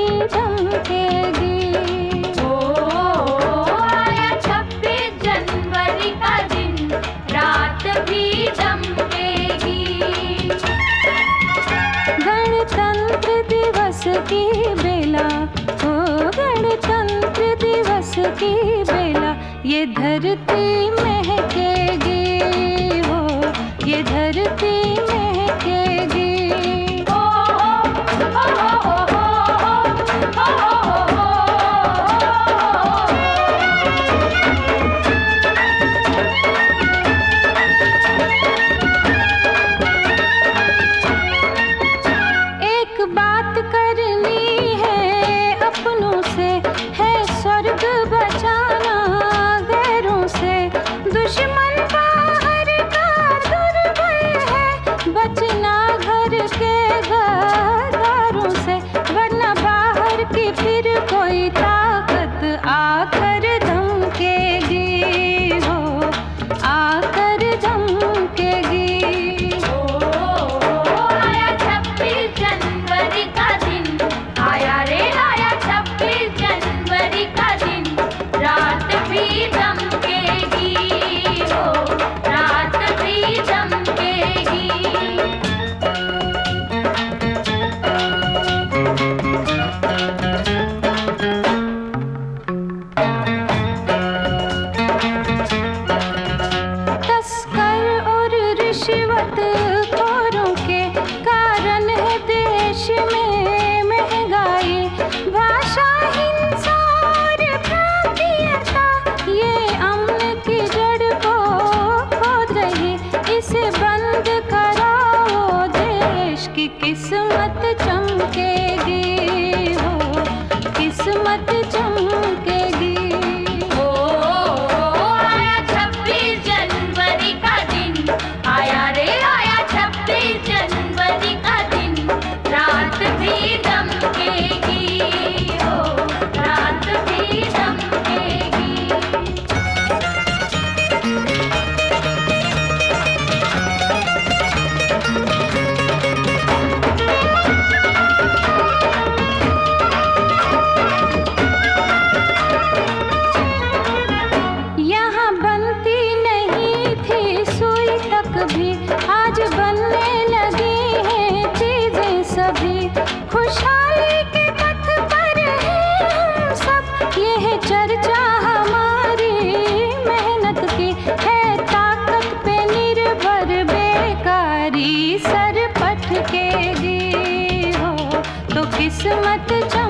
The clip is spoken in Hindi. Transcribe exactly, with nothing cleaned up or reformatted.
चमकेगी। ओ आया छब्बीस जनवरी का दिन, रात भी चमकेगी। गणतंत्र दिवस की बेला, ओ गणतंत्र दिवस की बेला, ये धरती महकेगी, हो ये धरती महकेगी। ओ हो हो हो हो हो हो। एक बात करनी है अपनों से, है स्वर्ग बचाना गैरों से। दुश्मन बाहर का दुर्बल है, बचना घर के गद्दारों से। वरना बाहर की फिर कोई ताकत आकर धमकेगी, हो आकर धमकेगी। ओ आया छब्बीस जनवरी का दिन, आया रे आया छब्बीस जनवरी का दिन, रात भी चमकेगी, हो रात भी चमकेगी। तस्कर और रिश्वत खोरों के कारण है देश में महंगाई। भाषा हिंसा और प्रांतीयता, ये अमन की जड़ को खोद रही। इसे बंद कराओ, देश की किस्मत चमकेगी, हो किस्मत चमकेगी। ओ आया छब्बीस जनवरी का दिन, आया रे आया छब्बीस जनवरी का दिन, रात भी चमकेगी, हो रात भी चमकेगी। यहाँ बनती नहीं थी सुई तक भी, आज बनने लगी हैं चीजें सभी। खुशहाली के पथ पर हैं हम सब, ये है चर्चा हमारी मेहनत की। है ताकत पे निर्भर बेकारी, सर पटकेगी, हो तो किस्मत